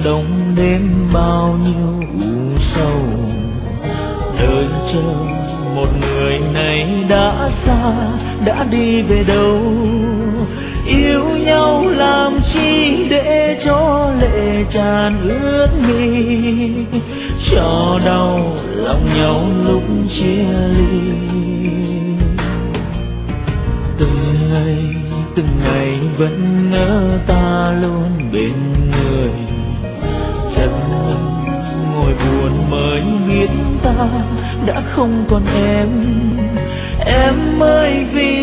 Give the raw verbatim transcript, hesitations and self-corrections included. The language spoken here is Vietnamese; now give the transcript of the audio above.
đông đêm bao nhiêu u sầu, đợi chờ một người này đã xa, đã đi về đâu. Yêu nhau làm chi để cho lệ tràn ướt mi, cho đau lòng nhau lúc chia ly. Từng ngày từng ngày vẫn ngỡ ta luôn bên người, chân ngồi buồn mới biết ta đã không còn em. Em ơi vì